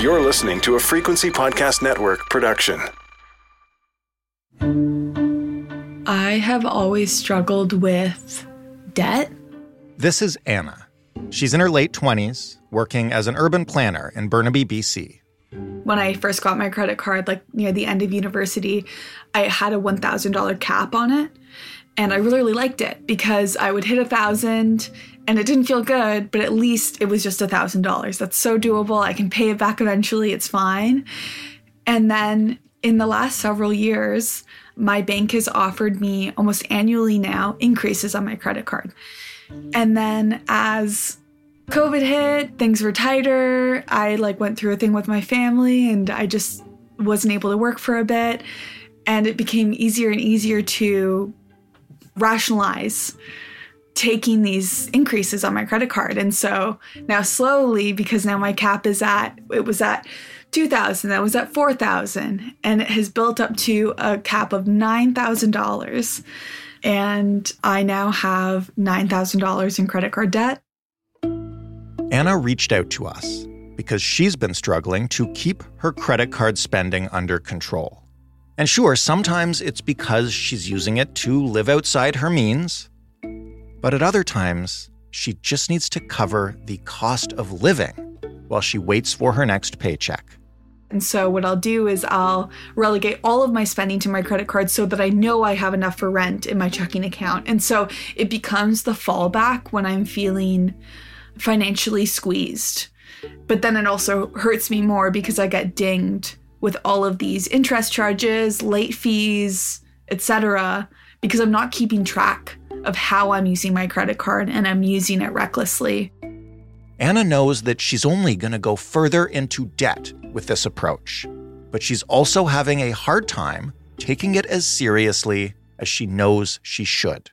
You're listening to a Frequency Podcast Network production. I have always struggled with debt. This is Anna. She's in her late 20s, working as an urban planner in Burnaby, BC. When I first got my credit card, near the end of university, I had a $1,000 cap on it. And I really liked it because I would hit 1,000 and it didn't feel good, but at least it was just $1,000. That's so doable. I can pay it back eventually. It's fine. And then in the last several years, my bank has offered me almost annually now increases on my credit card. And then as COVID hit, things were tighter. I went through a thing with my family and I just wasn't able to work for a bit. And it became easier and easier to rationalize taking these increases on my credit card. And so now slowly, because now my cap was at 2,000, that was at 4,000, and it has built up to a cap of $9,000. And I now have $9,000 in credit card debt. Anna reached out to us because she's been struggling to keep her credit card spending under control. And sure, sometimes it's because she's using it to live outside her means, but at other times, she just needs to cover the cost of living while she waits for her next paycheck. And so what I'll do is I'll relegate all of my spending to my credit card so that I know I have enough for rent in my checking account. And so it becomes the fallback when I'm feeling financially squeezed. But then it also hurts me more because I get dinged with all of these interest charges, late fees, etc., because I'm not keeping track of how I'm using my credit card and I'm using it recklessly. Anna knows that she's only going to go further into debt with this approach, but she's also having a hard time taking it as seriously as she knows she should.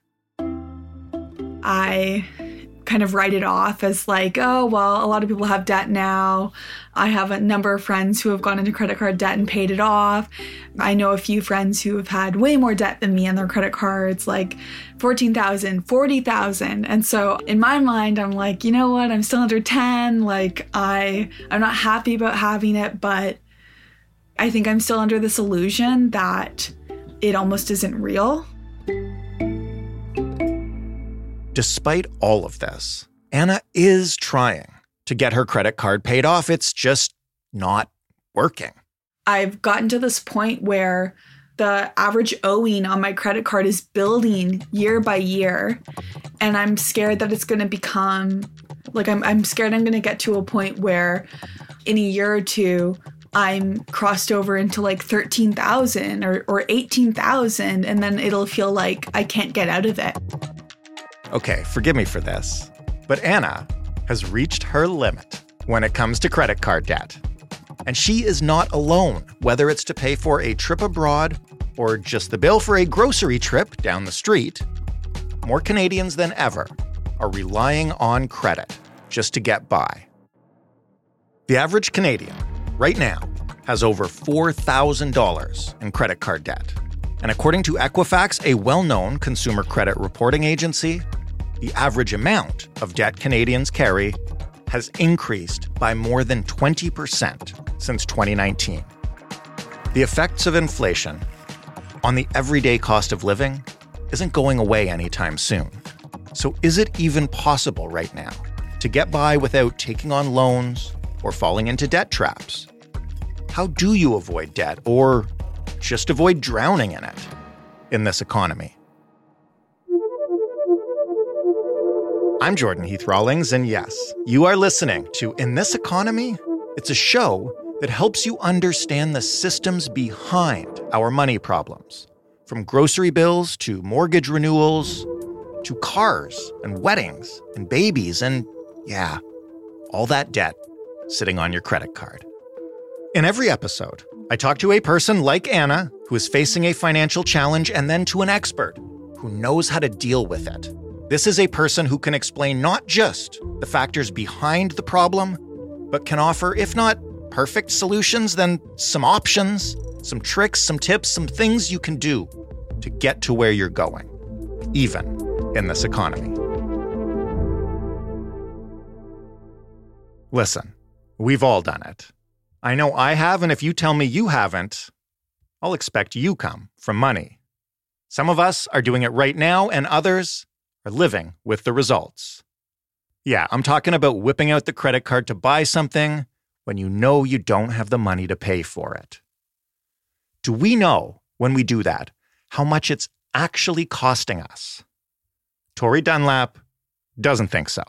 I kind of write it off as oh, well, a lot of people have debt now. I have a number of friends who have gone into credit card debt and paid it off. I know a few friends who have had way more debt than me on their credit cards, $14,000, $40,000. And so in my mind, I'm you know what? I'm still under 10. I'm not happy about having it, but I think I'm still under this illusion that it almost isn't real. Despite all of this, Anna is trying to get her credit card paid off. It's just not working. I've gotten to this point where the average owing on my credit card is building year by year. And I'm scared that it's going to become, I'm scared I'm going to get to a point where in a year or two, I'm crossed over into 13,000 or 18,000. And then it'll feel like I can't get out of it. Okay, forgive me for this, but Anna has reached her limit when it comes to credit card debt. And she is not alone, whether it's to pay for a trip abroad or just the bill for a grocery trip down the street. More Canadians than ever are relying on credit just to get by. The average Canadian right now has over $4,000 in credit card debt. And according to Equifax, a well-known consumer credit reporting agency, the average amount of debt Canadians carry has increased by more than 20% since 2019. The effects of inflation on the everyday cost of living isn't going away anytime soon. So is it even possible right now to get by without taking on loans or falling into debt traps? How do you avoid debt or just avoid drowning in it in this economy? I'm Jordan Heath Rawlings, and yes, you are listening to In This Economy. It's a show that helps you understand the systems behind our money problems, from grocery bills to mortgage renewals, to cars and weddings and babies and, yeah, all that debt sitting on your credit card. In every episode, I talk to a person like Anna who is facing a financial challenge, and then to an expert who knows how to deal with it. This is a person who can explain not just the factors behind the problem, but can offer, if not perfect solutions, then some options, some tricks, some tips, some things you can do to get to where you're going, even in this economy. Listen, we've all done it. I know I have, and if you tell me you haven't, I'll expect you come from money. Some of us are doing it right now, and others are living with the results. Yeah, I'm talking about whipping out the credit card to buy something when you know you don't have the money to pay for it. Do we know, when we do that, how much it's actually costing us? Tori Dunlap doesn't think so.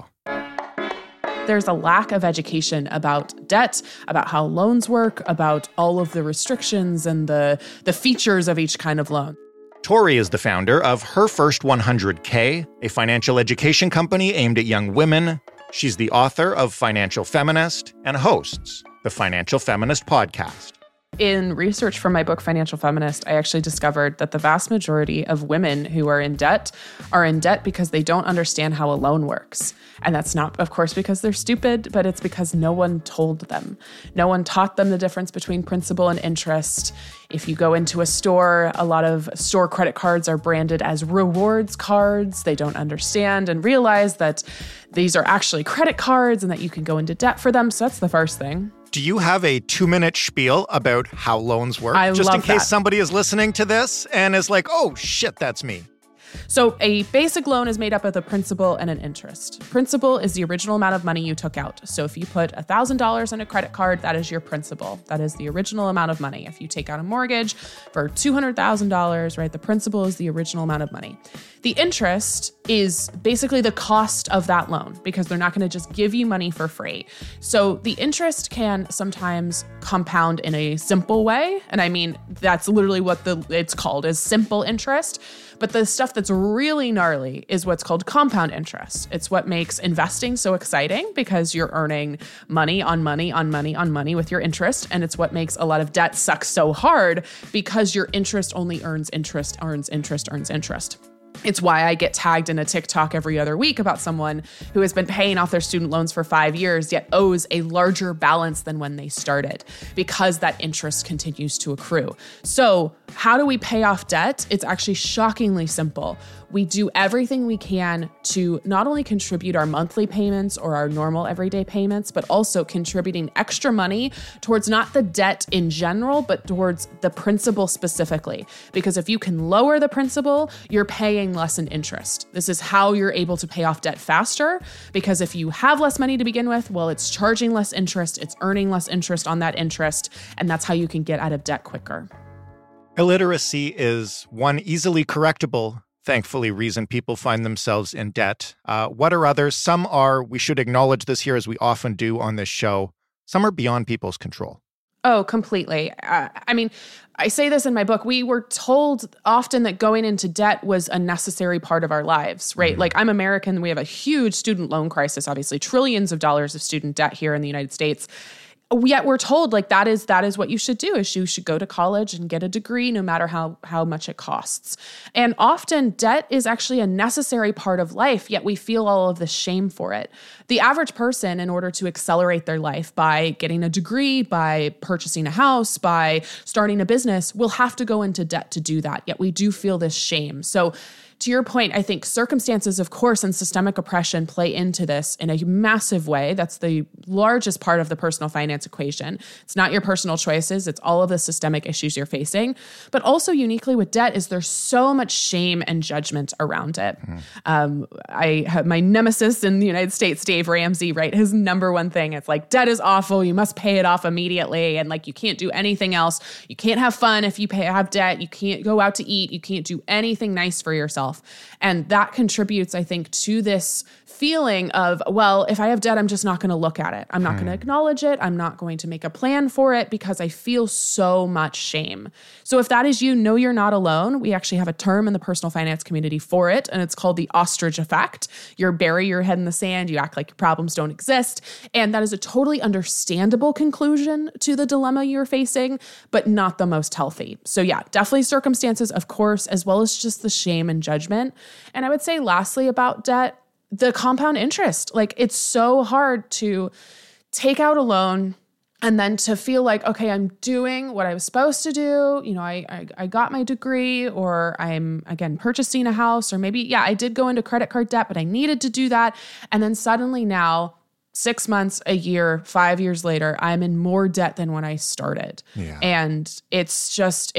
There's a lack of education about debt, about how loans work, about all of the restrictions and the features of each kind of loan. Tori is the founder of Her First 100K, a financial education company aimed at young women. She's the author of Financial Feminist and hosts the Financial Feminist podcast. In research for my book, Financial Feminist, I actually discovered that the vast majority of women who are in debt because they don't understand how a loan works. And that's not, of course, because they're stupid, but it's because no one told them. No one taught them the difference between principal and interest. If you go into a store, a lot of store credit cards are branded as rewards cards. They don't understand and realize that these are actually credit cards and that you can go into debt for them. So that's the first thing. Do you have a 2-minute spiel about how loans work? Just in case somebody is listening to this and is like, oh, shit, that's me. So a basic loan is made up of a principal and an interest. Principal is the original amount of money you took out. So if you put $1,000 in a credit card, that is your principal. That is the original amount of money. If you take out a mortgage for $200,000, right, the principal is the original amount of money. The interest is basically the cost of that loan because they're not going to just give you money for free. So the interest can sometimes compound in a simple way. And I mean, that's literally what it's called, is simple interest. But the stuff that's really gnarly is what's called compound interest. It's what makes investing so exciting because you're earning money on money on money on money with your interest. And it's what makes a lot of debt suck so hard because your interest only earns interest, earns interest, earns interest. It's why I get tagged in a TikTok every other week about someone who has been paying off their student loans for 5 years, yet owes a larger balance than when they started because that interest continues to accrue. So how do we pay off debt? It's actually shockingly simple. We do everything we can to not only contribute our monthly payments or our normal everyday payments, but also contributing extra money towards not the debt in general, but towards the principal specifically. Because if you can lower the principal, you're paying less in interest. This is how you're able to pay off debt faster, because if you have less money to begin with, well, it's charging less interest, it's earning less interest on that interest, and that's how you can get out of debt quicker. Illiteracy is one easily correctable, thankfully, reason people find themselves in debt. What are others? Some are, we should acknowledge this here as we often do on this show, some are beyond people's control. Oh, completely. I mean, I say this in my book. We were told often that going into debt was a necessary part of our lives, right? Mm-hmm. Like, I'm American. We have a huge student loan crisis, obviously, trillions of dollars of student debt here in the United States. Yet we're told like that is what you should do, is you should go to college and get a degree no matter how much it costs. And often debt is actually a necessary part of life, yet we feel all of this shame for it. The average person, in order to accelerate their life by getting a degree, by purchasing a house, by starting a business, will have to go into debt to do that. Yet we do feel this shame. So to your point, I think circumstances, of course, and systemic oppression play into this in a massive way. That's the largest part of the personal finance equation. It's not your personal choices. It's all of the systemic issues you're facing. But also uniquely with debt is there's so much shame and judgment around it. I have my nemesis in the United States, Dave Ramsey, right? His number one thing, it's like, debt is awful. You must pay it off immediately. And like, you can't do anything else. You can't have fun if you have debt. You can't go out to eat. You can't do anything nice for yourself. And that contributes, I think, to this feeling of, well, if I have debt, I'm just not going to look at it. I'm not going to acknowledge it. I'm not going to make a plan for it because I feel so much shame. So if that is you, know you're not alone. We actually have a term in the personal finance community for it, and it's called the ostrich effect. You bury your head in the sand. You act like your problems don't exist. And that is a totally understandable conclusion to the dilemma you're facing, but not the most healthy. So yeah, definitely circumstances, of course, as well as just the shame and judgment. And I would say lastly about debt, the compound interest. Like, it's so hard to take out a loan and then to feel like, okay, I'm doing what I was supposed to do. You know, I got my degree, or I'm, again, purchasing a house, or maybe, I did go into credit card debt, but I needed to do that. And then suddenly now 6 months, a year, 5 years later, I'm in more debt than when I started. Yeah. And it's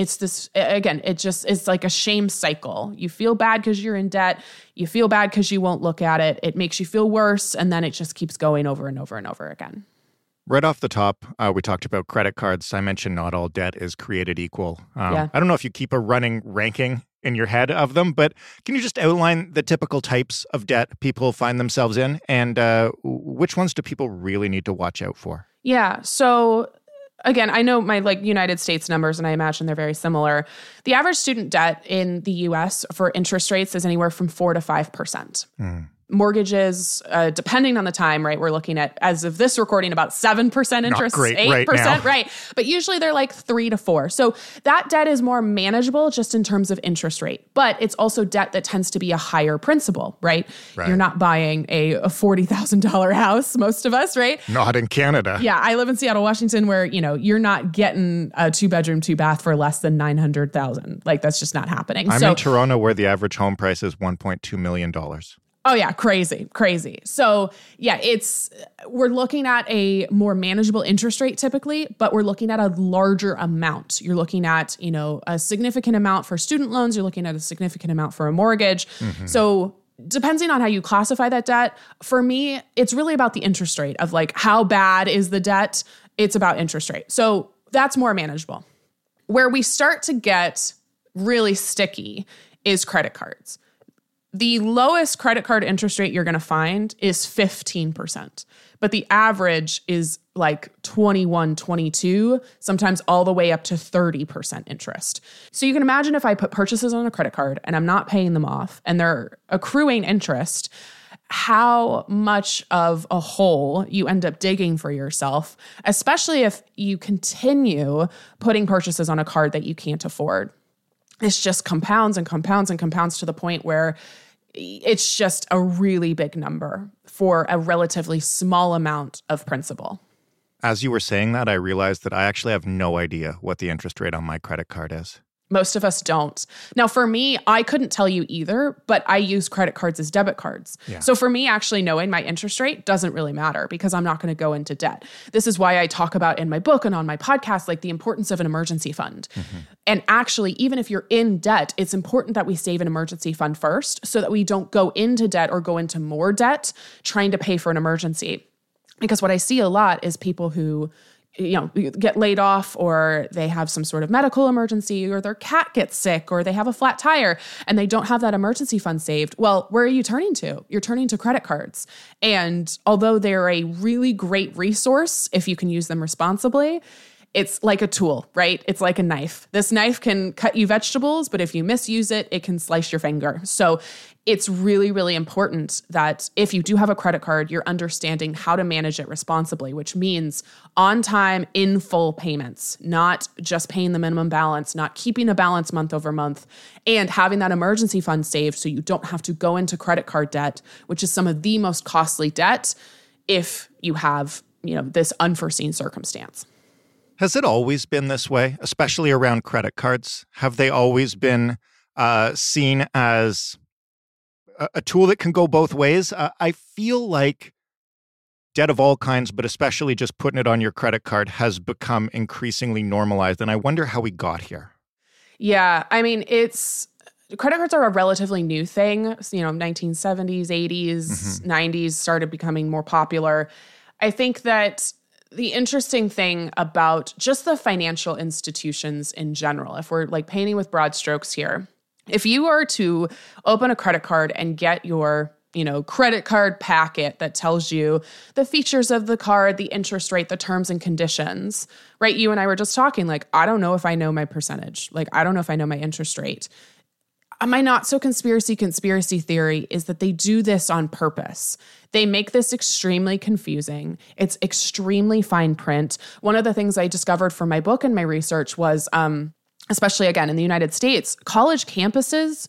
like a shame cycle. You feel bad because you're in debt. You feel bad because you won't look at it. It makes you feel worse. And then it just keeps going over and over and over again. Right off the top, we talked about credit cards. I mentioned not all debt is created equal. Yeah. I don't know if you keep a running ranking in your head of them, but can you just outline the typical types of debt people find themselves in, and which ones do people really need to watch out for? Yeah. So again, I know my United States numbers, and I imagine they're very similar. The average student debt in the US for interest rates is anywhere from 4 to 5%. Mortgages, depending on the time, right? We're looking at, as of this recording, about 7% interest, 8%, right? But usually they're like 3 to 4. So that debt is more manageable just in terms of interest rate. But it's also debt that tends to be a higher principal, right? You're not buying a $40,000 house, most of us, right? Not in Canada. Yeah, I live in Seattle, Washington, where, you're not getting a 2-bedroom, 2-bath for less than $900,000. Like, that's just not happening. I'm in Toronto, where the average home price is $1.2 million. Oh yeah, crazy. So yeah, we're looking at a more manageable interest rate typically, but we're looking at a larger amount. You're looking at, a significant amount for student loans. You're looking at a significant amount for a mortgage. So depending on how you classify that debt, for me, it's really about the interest rate of like, how bad is the debt? It's about interest rate. So that's more manageable. Where we start to get really sticky is credit cards. The lowest credit card interest rate you're going to find is 15%, but the average is like 21, 22, sometimes all the way up to 30% interest. So you can imagine if I put purchases on a credit card and I'm not paying them off and they're accruing interest, how much of a hole you end up digging for yourself, especially if you continue putting purchases on a card that you can't afford. It's just compounds and compounds and compounds to the point where it's just a really big number for a relatively small amount of principal. As you were saying that, I realized that I actually have no idea what the interest rate on my credit card is. Most of us don't. Now, for me, I couldn't tell you either, but I use credit cards as debit cards. Yeah. So for me, actually knowing my interest rate doesn't really matter because I'm not going to go into debt. This is why I talk about in my book and on my podcast, like the importance of an emergency fund. And actually, even if you're in debt, it's important that we save an emergency fund first so that we don't go into debt or go into more debt trying to pay for an emergency. Because what I see a lot is people who get laid off, or they have some sort of medical emergency, or their cat gets sick, or they have a flat tire and they don't have that emergency fund saved. Well, where are you turning to? You're turning to credit cards. And although they're a really great resource, if you can use them responsibly, it's like a tool, right? It's like a knife. This knife can cut you vegetables, but if you misuse it, it can slice your finger. So it's really, really important that if you do have a credit card, you're understanding how to manage it responsibly, which means on time, in full payments, not just paying the minimum balance, not keeping a balance month over month, and having that emergency fund saved so you don't have to go into credit card debt, which is some of the most costly debt if you have, this unforeseen circumstance. Has it always been this way, especially around credit cards? Have they always been seen as a tool that can go both ways? I feel like debt of all kinds, but especially just putting it on your credit card, has become increasingly normalized. And I wonder how we got here. Yeah, I mean, credit cards are a relatively new thing. 1970s, 80s, 90s started becoming more popular. I think that the interesting thing about just the financial institutions in general, if we're like painting with broad strokes here, if you are to open a credit card and get your, credit card packet that tells you the features of the card, the interest rate, the terms and conditions, right? You and I were just talking, like, I don't know if I know my percentage. Like, I don't know if I know my interest rate. My not so conspiracy theory is that they do this on purpose. They make this extremely confusing. It's extremely fine print. One of the things I discovered from my book and my research was, especially again in the United States, college campuses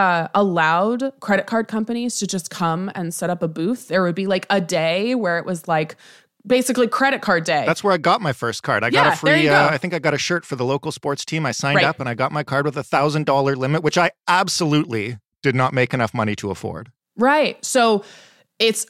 allowed credit card companies to just come and set up a booth. There would be like a day where it was like basically credit card day. That's where I got my first card. I got a free, I think I got a shirt for the local sports team. I signed up and I got my card with $1,000 limit, which I absolutely did not make enough money to afford. Right. So it's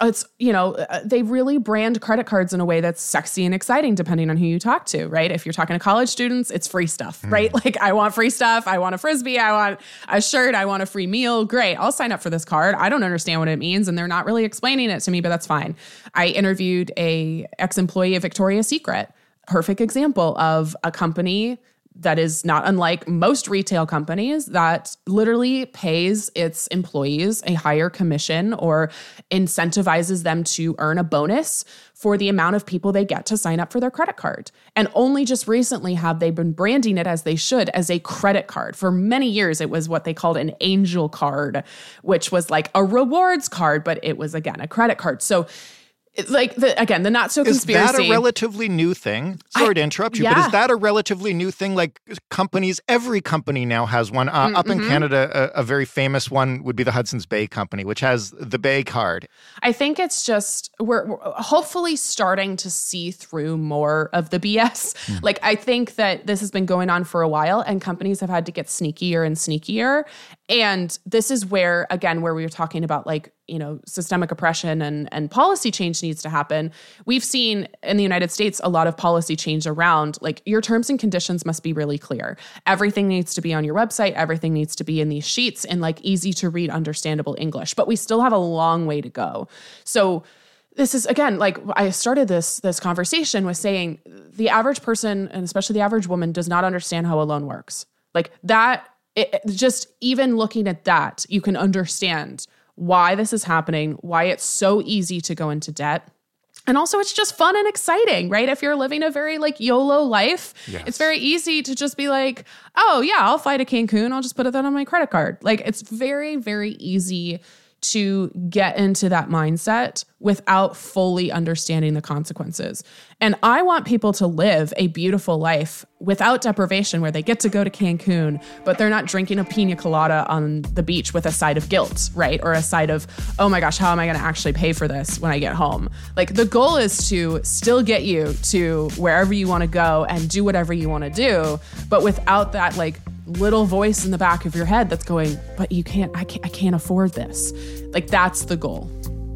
they really brand credit cards in a way that's sexy and exciting depending on who you talk to, right? If you're talking to college students, it's free stuff, right? Like, I want free stuff. I want a Frisbee. I want a shirt. I want a free meal. Great. I'll sign up for this card. I don't understand what it means, and they're not really explaining it to me, but that's fine. I interviewed a ex-employee of Victoria's Secret. Perfect example of a company that is not unlike most retail companies that literally pays its employees a higher commission or incentivizes them to earn a bonus for the amount of people they get to sign up for their credit card. And only just recently have they been branding it as they should, as a credit card. For many years, it was what they called an angel card, which was like a rewards card, but it was, again, a credit card. So like, the not so conspiracy. Is that a relatively new thing? Sorry to interrupt you, but is that a relatively new thing? Like, companies, every company now has one. Up in Canada, a very famous one would be the Hudson's Bay Company, which has the Bay card. I think it's just, we're hopefully starting to see through more of the BS. Like, I think that this has been going on for a while, and companies have had to get sneakier and sneakier. And this is where, again, where we were talking about, like, systemic oppression and policy change needs to happen. We've seen in the United States a lot of policy change around, like, your terms and conditions must be really clear. Everything needs to be on your website. Everything needs to be in these sheets in, like, easy to read, understandable English. But we still have a long way to go. So this is, again, like, I started this conversation with saying the average person, and especially the average woman, does not understand how a loan works. Like, that, just even looking at that, you can understand why this is happening, why it's so easy to go into debt. And also, it's just fun and exciting, right? If you're living a very, like, YOLO life, It's very easy to just be like, oh yeah, I'll fly to Cancun. I'll just put that on my credit card. Like, it's very, very easy to get into that mindset without fully understanding the consequences. And I want people to live a beautiful life without deprivation, where they get to go to Cancun, but they're not drinking a pina colada on the beach with a side of guilt, right? Or a side of, oh my gosh, how am I going to actually pay for this when I get home? Like, the goal is to still get you to wherever you want to go and do whatever you want to do, but without that, like, little voice in the back of your head that's going, but I can't afford this. Like, that's the goal.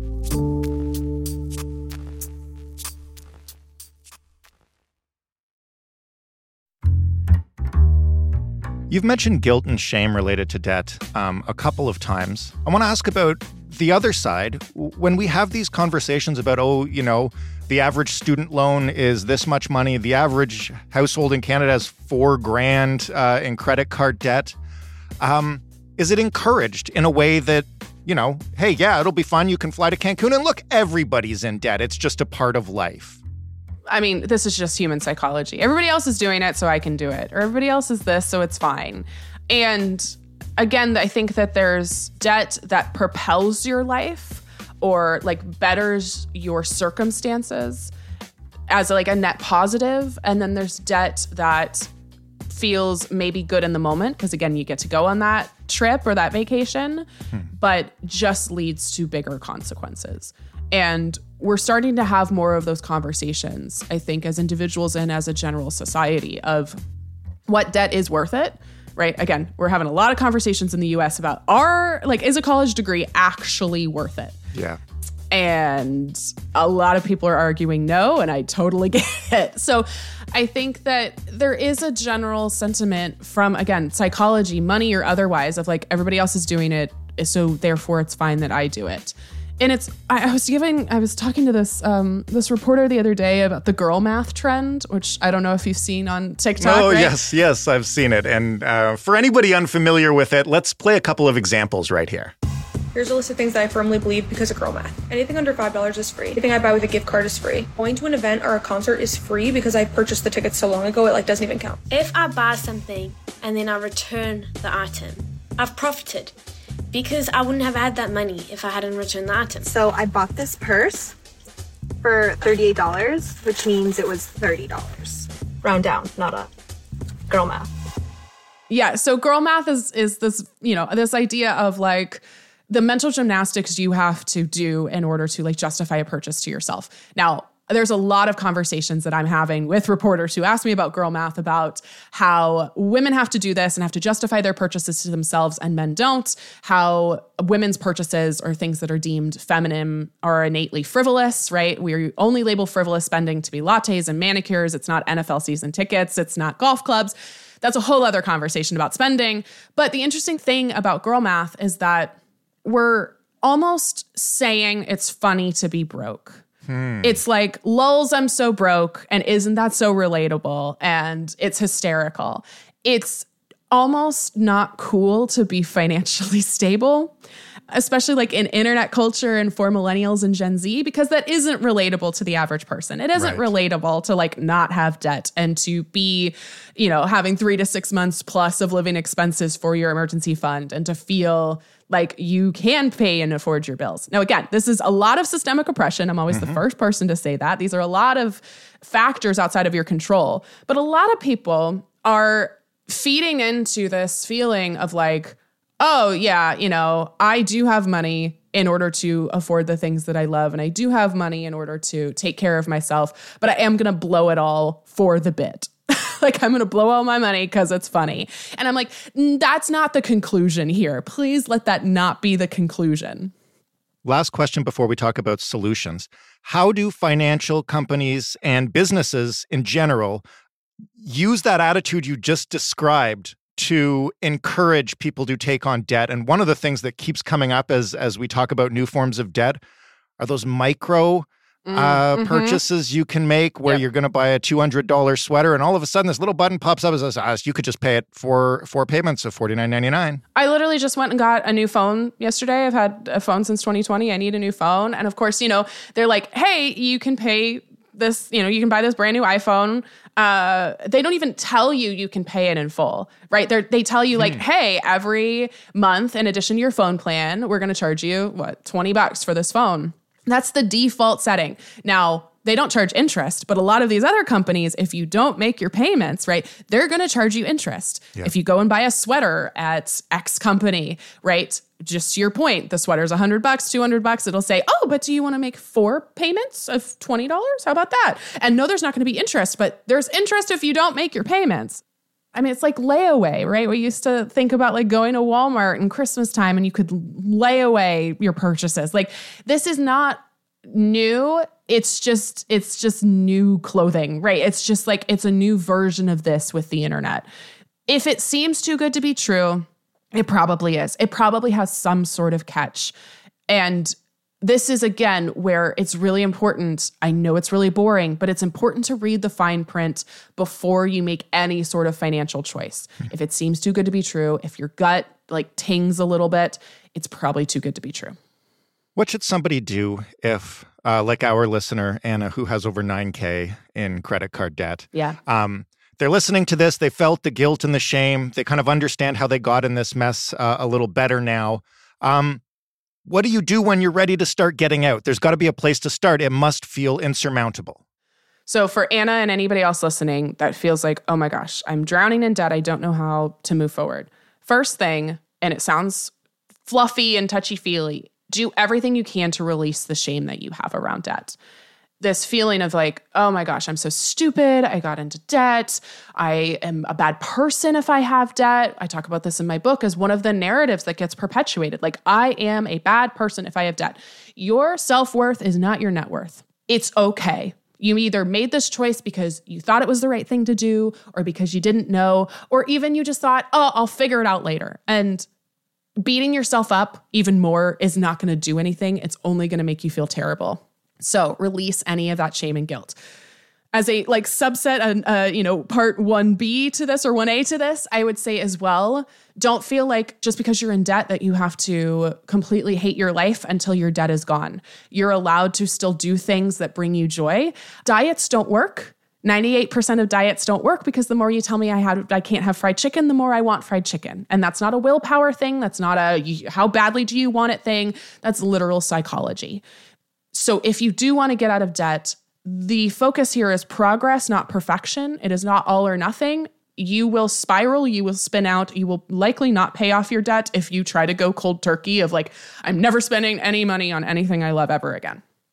You've mentioned guilt and shame related to debt a couple of times. I want to ask about the other side. When we have these conversations about, the average student loan is this much money, the average household in Canada has $4,000 in credit card debt. Is it encouraged in a way that, hey, yeah, it'll be fun. You can fly to Cancun, and look, everybody's in debt. It's just a part of life. I mean, this is just human psychology. Everybody else is doing it, so I can do it. Or everybody else is this, so it's fine. And again, I think that there's debt that propels your life or, like, betters your circumstances as, like, a net positive. And then there's debt that feels maybe good in the moment because, again, you get to go on that trip or that vacation, but just leads to bigger consequences. And we're starting to have more of those conversations, I think, as individuals and as a general society, of what debt is worth it, right? Again, we're having a lot of conversations in the US about is a college degree actually worth it? Yeah. And a lot of people are arguing no, and I totally get it. So I think that there is a general sentiment from, again, psychology, money or otherwise, of like, everybody else is doing it, so therefore it's fine that I do it. And I was talking to this reporter the other day about the girl math trend, which I don't know if you've seen on TikTok. Oh, right? yes, I've seen it. And for anybody unfamiliar with it, let's play a couple of examples right here. Here's a list of things that I firmly believe because of girl math. Anything under $5 is free. Anything I buy with a gift card is free. Going to an event or a concert is free because I purchased the tickets so long ago it doesn't even count. If I buy something and then I return the item, I've profited. Because I wouldn't have had that money if I hadn't returned the item. So I bought this purse for $38, which means it was $30. Round down, not up. Girl math. Yeah, so girl math is this, this idea of like the mental gymnastics you have to do in order to like justify a purchase to yourself. Now, there's a lot of conversations that I'm having with reporters who ask me about girl math, about how women have to do this and have to justify their purchases to themselves and men don't, how women's purchases or things that are deemed feminine are innately frivolous, right? We only label frivolous spending to be lattes and manicures. It's not NFL season tickets. It's not golf clubs. That's a whole other conversation about spending. But the interesting thing about girl math is that we're almost saying it's funny to be broke. It's like, lulz, I'm so broke, and isn't that so relatable? And it's hysterical. It's almost not cool to be financially stable, especially like in internet culture and for millennials and Gen Z, because that isn't relatable to the average person. It isn't relatable to like not have debt and to be, you know, having 3 to 6 months plus of living expenses for your emergency fund and to feel like you can pay and afford your bills. Now, again, this is a lot of systemic oppression. I'm always the first person to say that. These are a lot of factors outside of your control. But a lot of people are feeding into this feeling of like, oh, yeah, you know, I do have money in order to afford the things that I love. And I do have money in order to take care of myself. But I am going to blow it all for the bit. Like, I'm going to blow all my money because it's funny. And I'm like, that's not the conclusion here. Please let that not be the conclusion. Last question before we talk about solutions. How do financial companies and businesses in general use that attitude you just described to encourage people to take on debt? And one of the things that keeps coming up as we talk about new forms of debt are those micro purchases you can make where you're going to buy a $200 sweater and all of a sudden this little button pops up as says, you could just pay it for 4 payments of $49.99. I literally just went and got a new phone yesterday. I've had a phone since 2020. I need a new phone. And of course, you know, they're like, hey, you can pay this, you know, you can buy this brand new iPhone. They don't even tell you can pay it in full, right? They tell you like, hey, every month, in addition to your phone plan, we're going to charge you, $20 for this phone. That's the default setting. Now, they don't charge interest, but a lot of these other companies, if you don't make your payments, right, they're going to charge you interest. Yep. If you go and buy a sweater at X company, right, just to your point, the sweater's $100, $200, it'll say, oh, but do you want to make 4 payments of $20? How about that? And no, there's not going to be interest, but there's interest if you don't make your payments. I mean, it's like layaway, right? We used to think about like going to Walmart in Christmas time and you could lay away your purchases. Like, this is not new. It's just new clothing, right? It's just like, it's a new version of this with the internet. If it seems too good to be true, it probably is. It probably has some sort of catch. And this is, again, where it's really important. I know it's really boring, but it's important to read the fine print before you make any sort of financial choice. If it seems too good to be true, if your gut like tings a little bit, it's probably too good to be true. What should somebody do if, like our listener, Anna, who has over $9,000 in credit card debt? Yeah. They're listening to this. They felt the guilt and the shame. They kind of understand how they got in this mess a little better now. What do you do when you're ready to start getting out? There's got to be a place to start. It must feel insurmountable. So for Anna and anybody else listening that feels like, oh my gosh, I'm drowning in debt, I don't know how to move forward. First thing, and it sounds fluffy and touchy-feely, do everything you can to release the shame that you have around debt. This feeling of like, oh my gosh, I'm so stupid. I got into debt. I am a bad person if I have debt. I talk about this in my book as one of the narratives that gets perpetuated. Like, I am a bad person if I have debt. Your self-worth is not your net worth. It's okay. You either made this choice because you thought it was the right thing to do, or because you didn't know, or even you just thought, oh, I'll figure it out later. And beating yourself up even more is not going to do anything. It's only going to make you feel terrible. So release any of that shame and guilt. As a like subset, part 1B to this or 1A to this, I would say as well, don't feel like just because you're in debt that you have to completely hate your life until your debt is gone. You're allowed to still do things that bring you joy. Diets don't work. 98% of diets don't work because the more you tell me I can't have fried chicken, the more I want fried chicken. And that's not a willpower thing. That's not a how badly do you want it thing. That's literal psychology. So if you do want to get out of debt, the focus here is progress, not perfection. It is not all or nothing. You will spiral, you will spin out, you will likely not pay off your debt if you try to go cold turkey of like, I'm never spending any money on anything I love ever again.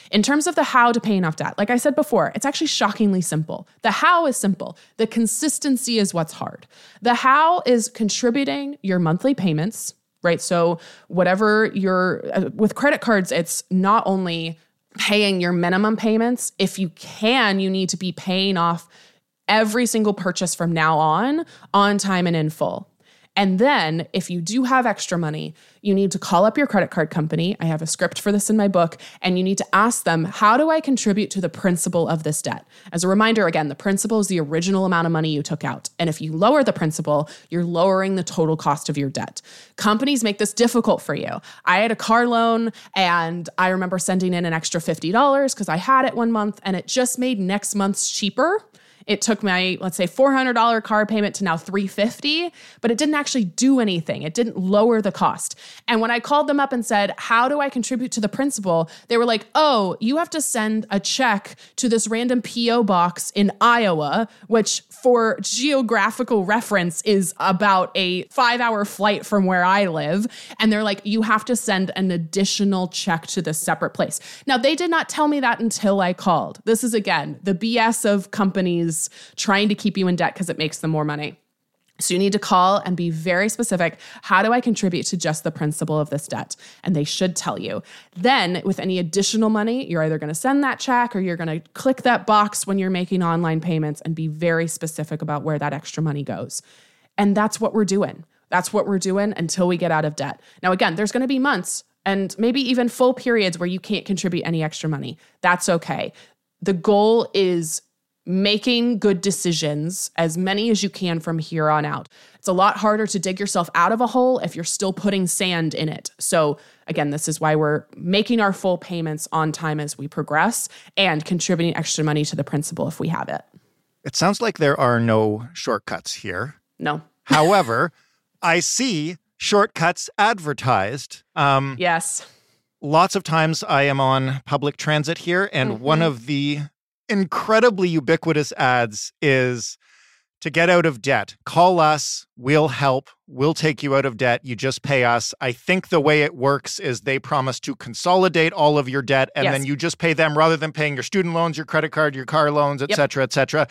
In terms of the how to paying off debt, like I said before, it's actually shockingly simple. The how is simple. The consistency is what's hard. The how is contributing your monthly payments, right? So whatever with credit cards, it's not only paying your minimum payments. If you can, you need to be paying off every single purchase from now on time and in full. And then if you do have extra money, you need to call up your credit card company. I have a script for this in my book. And you need to ask them, how do I contribute to the principal of this debt? As a reminder, again, the principal is the original amount of money you took out. And if you lower the principal, you're lowering the total cost of your debt. Companies make this difficult for you. I had a car loan and I remember sending in an extra $50 because I had it one month and it just made next month's cheaper. It took my, let's say, $400 car payment to now $350, but it didn't actually do anything. It didn't lower the cost. And when I called them up and said, how do I contribute to the principal? They were like, oh, you have to send a check to this random PO box in Iowa, which for geographical reference is about a 5-hour flight from where I live. And they're like, you have to send an additional check to this separate place. Now, they did not tell me that until I called. This is, again, the BS of companies trying to keep you in debt because it makes them more money. So you need to call and be very specific. How do I contribute to just the principal of this debt? And they should tell you. Then with any additional money, you're either going to send that check or you're going to click that box when you're making online payments and be very specific about where that extra money goes. And that's what we're doing. That's what we're doing until we get out of debt. Now, again, there's going to be months and maybe even full periods where you can't contribute any extra money. That's okay. The goal is making good decisions, as many as you can from here on out. It's a lot harder to dig yourself out of a hole if you're still putting sand in it. So again, this is why we're making our full payments on time as we progress and contributing extra money to the principal if we have it. It sounds like there are no shortcuts here. No. However, I see shortcuts advertised. Yes. Lots of times I am on public transit here, and one of the incredibly ubiquitous ads is to get out of debt. Call us, we'll help, we'll take you out of debt, you just pay us. I think the way it works is they promise to consolidate all of your debt and then you just pay them rather than paying your student loans, your credit card, your car loans, et cetera, et cetera.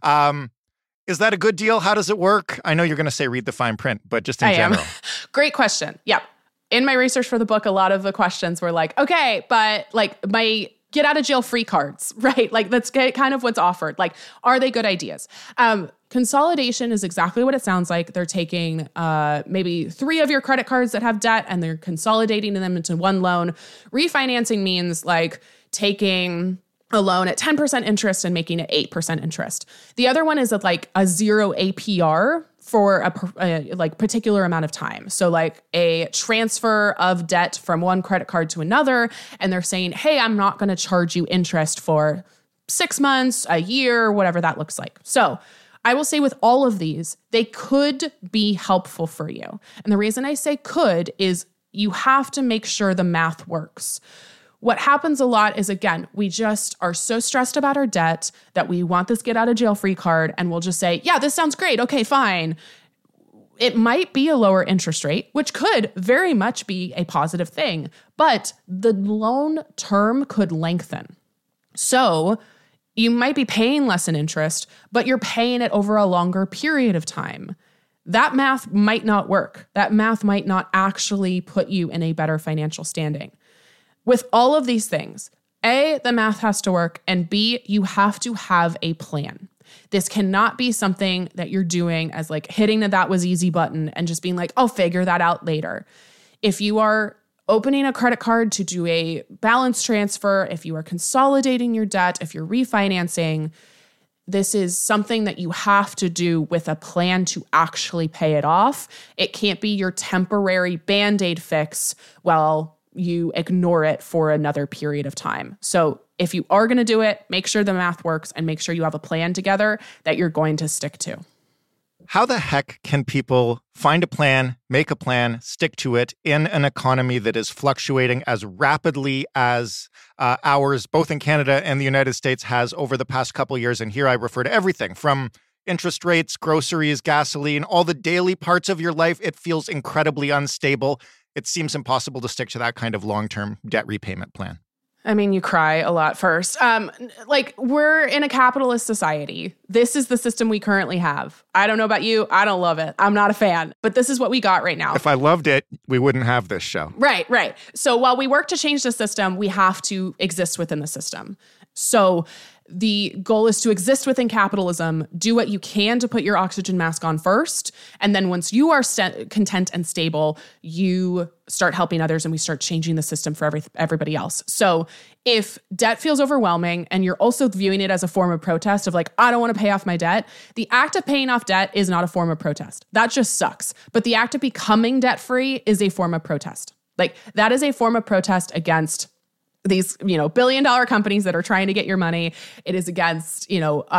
Is that a good deal? How does it work? I know you're going to say read the fine print, but just in general. Great question. Yep. In my research for the book, a lot of the questions were like, okay, but like my get out of jail free cards, right? Like that's kind of what's offered. Like, are they good ideas? Consolidation is exactly what it sounds like. They're taking maybe 3 of your credit cards that have debt and they're consolidating them into one loan. Refinancing means like taking a loan at 10% interest and making it 8% interest. The other one is at like a 0 APR for a like particular amount of time. So like a transfer of debt from one credit card to another, and they're saying, hey, I'm not going to charge you interest for 6 months, a year, whatever that looks like. So I will say with all of these, they could be helpful for you. And the reason I say could is you have to make sure the math works. What happens a lot is, again, we just are so stressed about our debt that we want this get out of jail free card and we'll just say, yeah, this sounds great. Okay, fine. It might be a lower interest rate, which could very much be a positive thing, but the loan term could lengthen. So you might be paying less in interest, but you're paying it over a longer period of time. That math might not work. That math might not actually put you in a better financial standing. With all of these things, A, the math has to work, and B, you have to have a plan. This cannot be something that you're doing as like hitting the that was easy button and just being like, I'll figure that out later. If you are opening a credit card to do a balance transfer, if you are consolidating your debt, if you're refinancing, this is something that you have to do with a plan to actually pay it off. It can't be your temporary Band-Aid fix while you ignore it for another period of time. So if you are going to do it, make sure the math works and make sure you have a plan together that you're going to stick to. How the heck can people find a plan, make a plan, stick to it in an economy that is fluctuating as rapidly as ours, both in Canada and the United States, has over the past couple of years? And here I refer to everything from interest rates, groceries, gasoline, all the daily parts of your life. It feels incredibly unstable. It seems impossible to stick to that kind of long-term debt repayment plan. I mean, you cry a lot first. Like, we're in a capitalist society. This is the system we currently have. I don't know about you. I don't love it. I'm not a fan. But this is what we got right now. If I loved it, we wouldn't have this show. Right. So while we work to change the system, we have to exist within the system. So the goal is to exist within capitalism, do what you can to put your oxygen mask on first. And then once you are content and stable, you start helping others and we start changing the system for everybody else. So if debt feels overwhelming and you're also viewing it as a form of protest of like, I don't want to pay off my debt, the act of paying off debt is not a form of protest. That just sucks. But the act of becoming debt-free is a form of protest. Like, that is a form of protest against these, billion-dollar companies that are trying to get your money. It is against,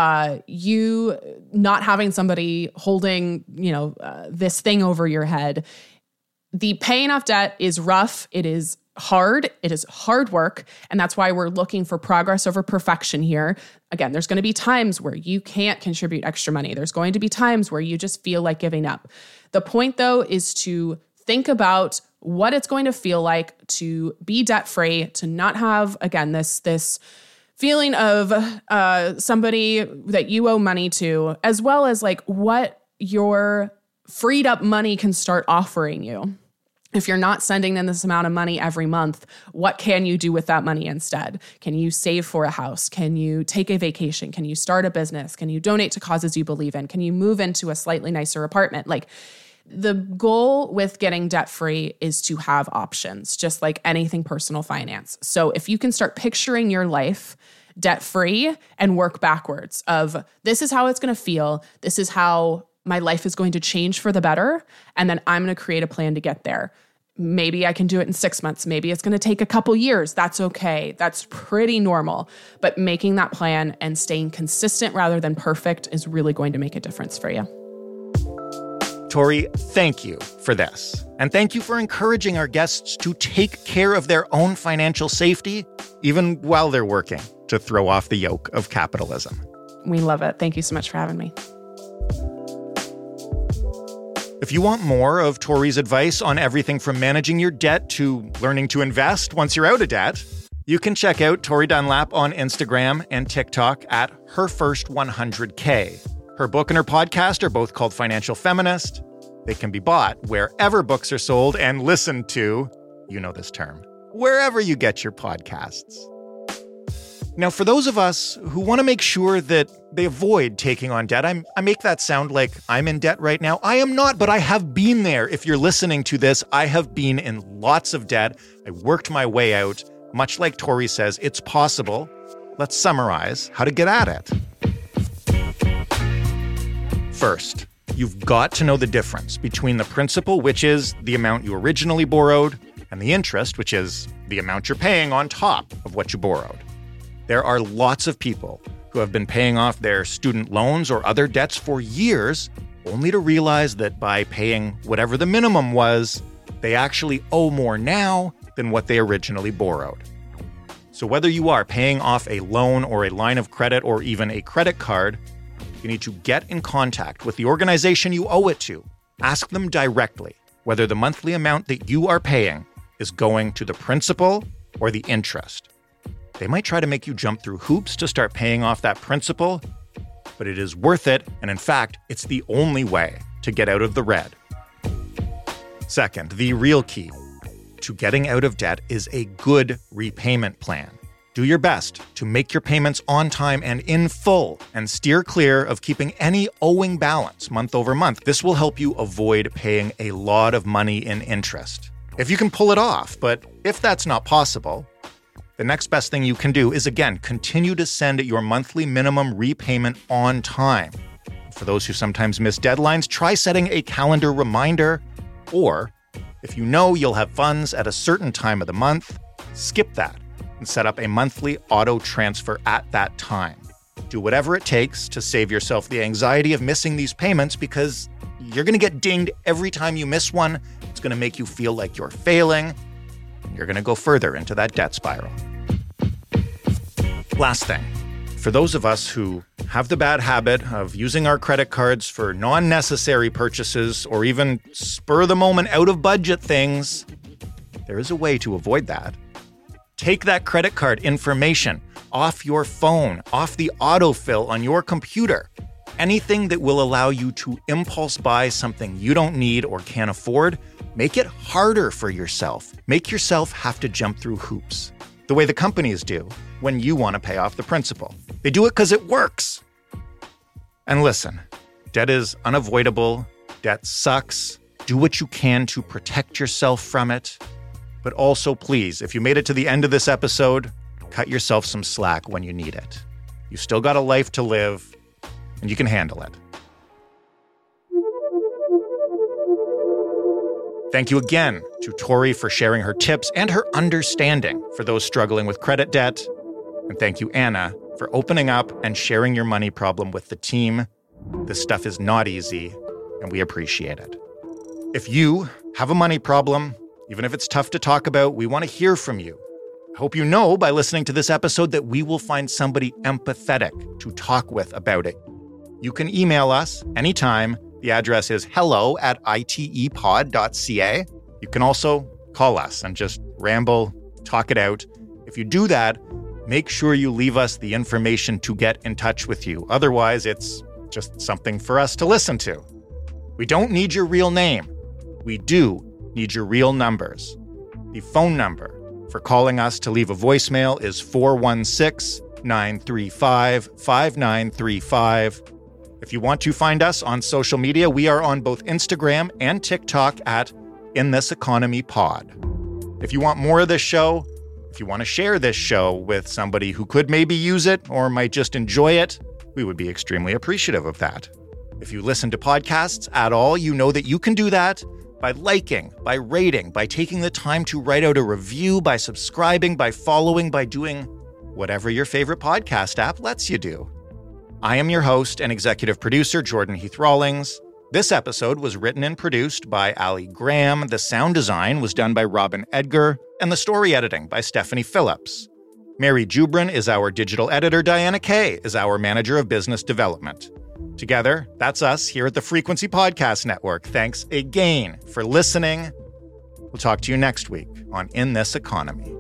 you not having somebody holding, this thing over your head. The paying off debt is rough. It is hard. It is hard work. And that's why we're looking for progress over perfection here. Again, there's going to be times where you can't contribute extra money. There's going to be times where you just feel like giving up. The point, though, is to think about what it's going to feel like to be debt-free, to not have, again, this feeling of somebody that you owe money to, as well as like what your freed up money can start offering you. If you're not sending in this amount of money every month, what can you do with that money instead? Can you save for a house? Can you take a vacation? Can you start a business? Can you donate to causes you believe in? Can you move into a slightly nicer apartment? Like, the goal with getting debt-free is to have options, just like anything personal finance. So if you can start picturing your life debt-free and work backwards of this is how it's going to feel, this is how my life is going to change for the better, and then I'm going to create a plan to get there. Maybe I can do it in 6 months. Maybe it's going to take a couple years. That's okay. That's pretty normal. But making that plan and staying consistent rather than perfect is really going to make a difference for you. Tori, thank you for this. And thank you for encouraging our guests to take care of their own financial safety, even while they're working to throw off the yoke of capitalism. We love it. Thank you so much for having me. If you want more of Tori's advice on everything from managing your debt to learning to invest once you're out of debt, you can check out Tori Dunlap on Instagram and TikTok at HerFirst100K. Her book and her podcast are both called Financial Feminist. They can be bought wherever books are sold and listened to, you know this term, wherever you get your podcasts. Now, for those of us who want to make sure that they avoid taking on debt, I make that sound like I'm in debt right now. I am not, but I have been there. If you're listening to this, I have been in lots of debt. I worked my way out. Much like Tori says, it's possible. Let's summarize how to get at it. First, you've got to know the difference between the principal, which is the amount you originally borrowed, and the interest, which is the amount you're paying on top of what you borrowed. There are lots of people who have been paying off their student loans or other debts for years, only to realize that by paying whatever the minimum was, they actually owe more now than what they originally borrowed. So whether you are paying off a loan or a line of credit or even a credit card, you need to get in contact with the organization you owe it to. Ask them directly whether the monthly amount that you are paying is going to the principal or the interest. They might try to make you jump through hoops to start paying off that principal, but it is worth it, and in fact, it's the only way to get out of the red. Second, the real key to getting out of debt is a good repayment plan. Do your best to make your payments on time and in full, and steer clear of keeping any owing balance month over month. This will help you avoid paying a lot of money in interest, if you can pull it off. But if that's not possible, the next best thing you can do is, again, continue to send your monthly minimum repayment on time. For those who sometimes miss deadlines, try setting a calendar reminder, or if you know you'll have funds at a certain time of the month, skip that and set up a monthly auto transfer at that time. Do whatever it takes to save yourself the anxiety of missing these payments, because you're going to get dinged every time you miss one. It's going to make you feel like you're failing, and you're going to go further into that debt spiral. Last thing, for those of us who have the bad habit of using our credit cards for non-necessary purchases or even spur-of-the-moment out-of-budget things, there is a way to avoid that. Take that credit card information off your phone, off the autofill on your computer. Anything that will allow you to impulse buy something you don't need or can't afford, make it harder for yourself. Make yourself have to jump through hoops, the way the companies do when you want to pay off the principal. They do it because it works. And listen, debt is unavoidable. Debt sucks. Do what you can to protect yourself from it. But also, please, if you made it to the end of this episode, cut yourself some slack when you need it. You've still got a life to live, and you can handle it. Thank you again to Tori for sharing her tips and her understanding for those struggling with credit debt. And thank you, Anna, for opening up and sharing your money problem with the team. This stuff is not easy, and we appreciate it. If you have a money problem, even if it's tough to talk about, we want to hear from you. I hope you know by listening to this episode that we will find somebody empathetic to talk with about it. You can email us anytime. The address is hello@itepod.ca. You can also call us and just ramble, talk it out. If you do that, make sure you leave us the information to get in touch with you. Otherwise, it's just something for us to listen to. We don't need your real name. We do need your real numbers. The phone number for calling us to leave a voicemail is 416-935-5935. If you want to find us on social media, we are on both Instagram and TikTok at In This Economy Pod. If you want more of this show, if you want to share this show with somebody who could maybe use it or might just enjoy it, we would be extremely appreciative of that. If you listen to podcasts at all, you know that you can do that by liking, by rating, by taking the time to write out a review, by subscribing, by following, by doing whatever your favorite podcast app lets you do. I am your host and executive producer, Jordan Heath Rawlings. This episode was written and produced by Ali Graham. The sound design was done by Robin Edgar, and the story editing by Stephanie Phillips. Mary Jubrin is our digital editor. Diana Kay is our manager of business development. Together, that's us here at the Frequency Podcast Network. Thanks again for listening. We'll talk to you next week on In This Economy.